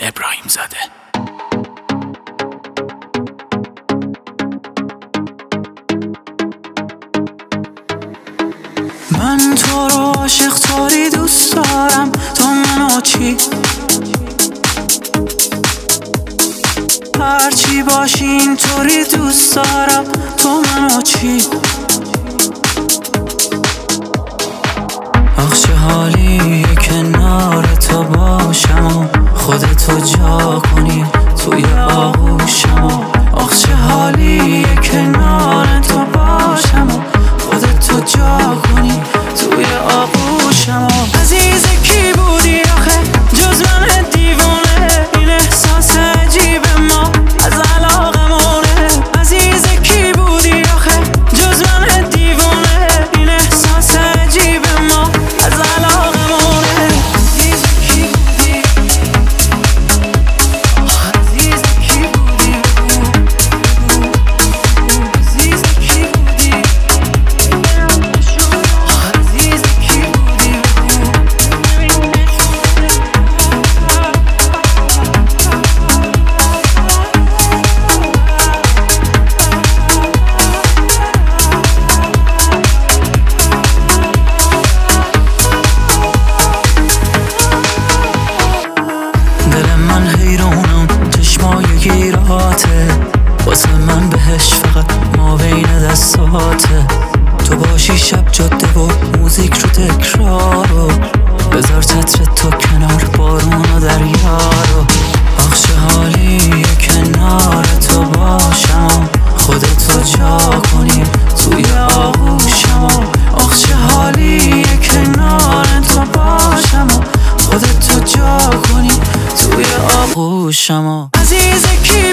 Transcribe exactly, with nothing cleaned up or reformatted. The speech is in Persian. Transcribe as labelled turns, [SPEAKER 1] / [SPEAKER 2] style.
[SPEAKER 1] ابراهیم زاده. من تو رو عاشق طوری دوست دارم، تو منو چی؟ هرچی باشی اینطوری دوست دارم، تو منو چی؟ آخ چه حالی کنار تو باشم و خودتو جا کنی توی آغوشم و آخ چه حالی کنار تو باشم و خودتو جا کنی توی آغوشم و عزیز کی بودی آخه جز من دیوونه، این احساس عجیب ما از علاقمونه. عزیز کی بودی آخه جز من دیوونه، این احساس عجیب ما از علاقمونه. عزیز کی بودی، عزیز کی بودی، عزیز کی بودی، عزیز کی بودی. دل من حیرونم چشمای گیراته، واسه من بهش فقط ما بین دستاته. تو باشی شب جاده و موزیک رو تکرارو، بذار چتر تو کنار بارون و دریا رو. آخ چه حالی کنار تو باشم و خودتو جا کنی توی آغوشم و آخ چه حالی کنار تو باشم و خودتو جا کنی توی آغوشم و عزیز کی